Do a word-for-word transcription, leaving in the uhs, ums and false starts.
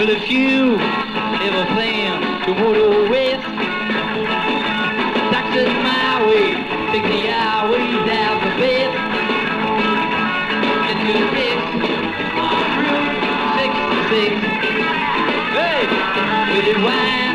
Well, if you ever plan to motor west, Texas my way, take the highway down the best. Get to six on Route sixty-six. Hey, with it wine.